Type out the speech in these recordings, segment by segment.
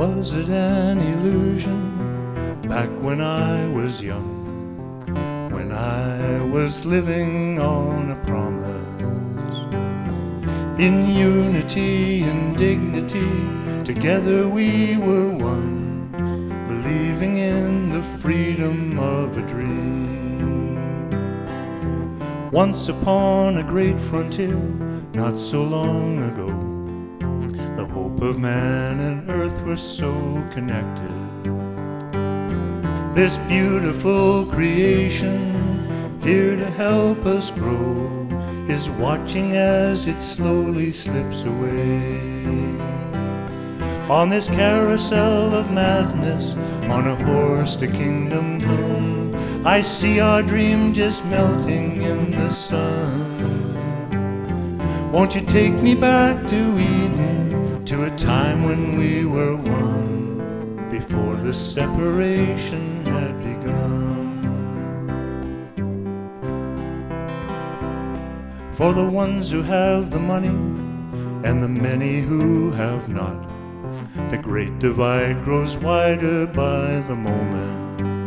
Was it an illusion back when I was young, when I was living on a promise? In unity and dignity, together we were one, believing in the freedom of a dream. Once upon a great frontier, not so long ago, the hope of man and earth were so connected. This beautiful creation, here to help us grow, is watching as it slowly slips away. On this carousel of madness, on a horse to kingdom come, I see our dream just melting in the sun. Won't you take me back to Eden, to a time when we were one, before the separation had begun? For the ones who have the money and the many who have not, the great divide grows wider by the moment.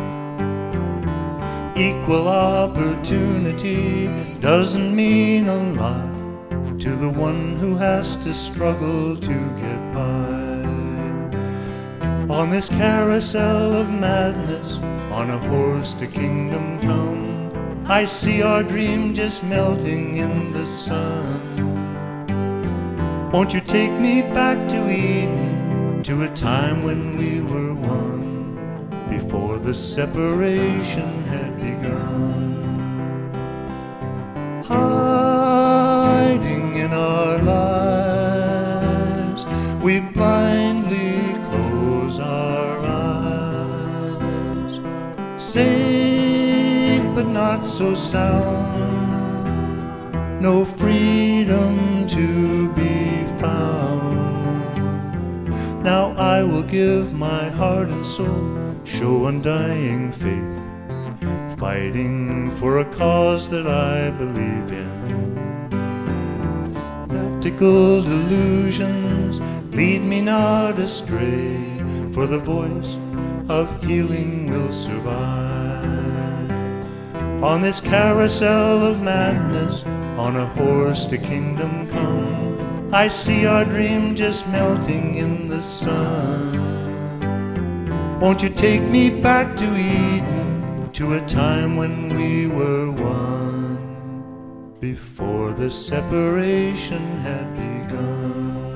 Equal opportunity doesn't mean a lot to the one who has to struggle to get by. On this carousel of madness, on a horse to kingdom come, I see our dream just melting in the sun. Won't you take me back to Eden, to a time when we were one, before the separation had begun? Hiding in our lives, we blindly close our eyes, safe but not so sound, no freedom to be found. Now I will give my heart and soul, show undying faith, fighting for a cause that I believe in. Practical delusions lead me not astray, for the voice of healing will survive. On this carousel of madness, on a horse to kingdom come, I see our dream just melting in the sun. Won't you take me back to Eden, to a time when we were one, before the separation had begun?